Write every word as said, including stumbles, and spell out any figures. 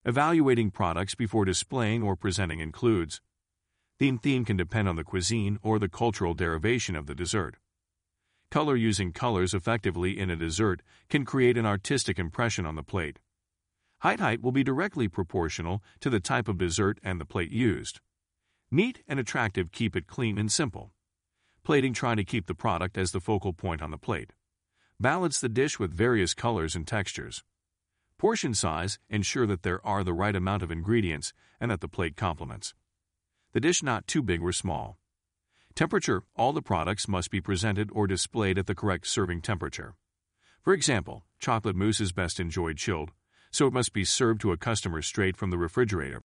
Evaluating products before displaying or presenting includes: theme theme can depend on the cuisine or the cultural derivation of the dessert. Color using colors effectively in a dessert can create an artistic impression on the plate. Height height will be directly proportional to the type of dessert and the plate used. Neat and attractive keep it clean and simple. Plating try to keep the product as the focal point on the plate. Balance the dish with various colors and textures. Portion size ensure that there are the right amount of ingredients and that the plate complements. The dish not too big or small. Temperature: all the products must be presented or displayed at the correct serving temperature. For example, chocolate mousse is best enjoyed chilled, so it must be served to a customer straight from the refrigerator.